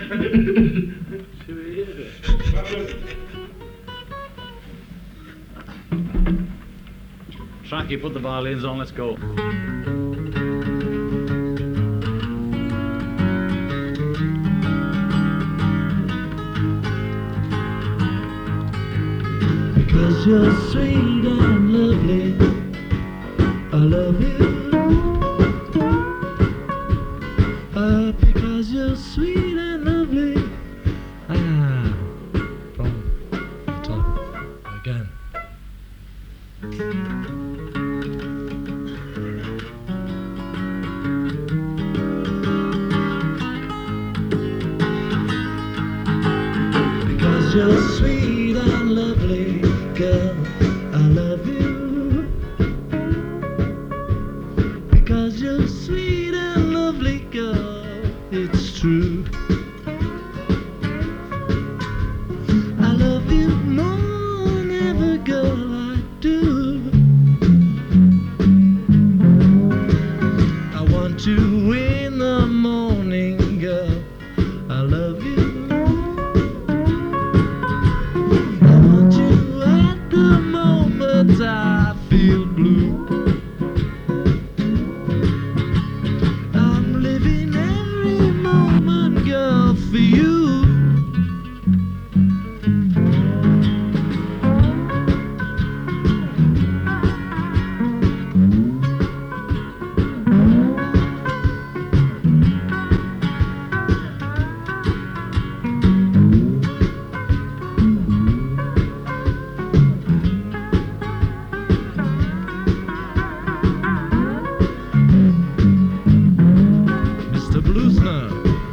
Tracky, put the violins on, let's go. Because you're sweet and lovely, I love you. Because you're sweet and lovely. From the top again. Because you're sweet and lovely, girl, I love you. Because you're sweet and lovely, girl, it's true. I love you more than ever, girl, I do. I want you in the morning, girl, I love you. I want you at the moment I feel blue. I'm living every moment, girl, for you. Mr. Bluesner.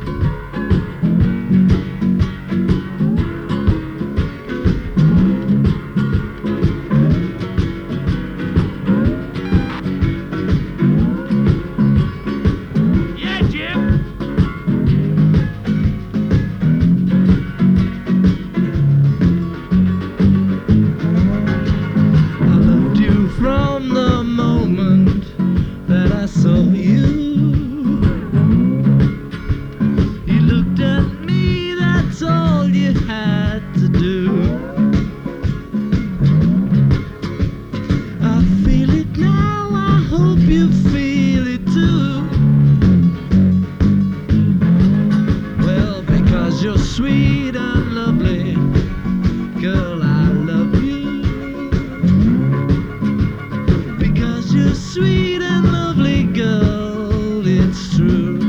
Yeah, Jim! I loved you from the moment that I saw you. You looked at me, that's all you had to do. I feel it now, I hope you feel it too. Well, because you're sweet and lovely, girl, I love you. Because you're sweet and lovely, girl, it's true.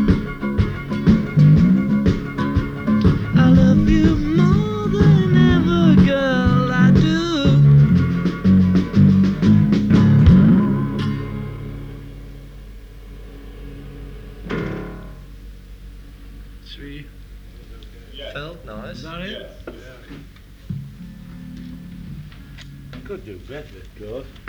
I love you more than ever, girl, I do. Sweet. Felt nice. Is that it? Could do better, of course.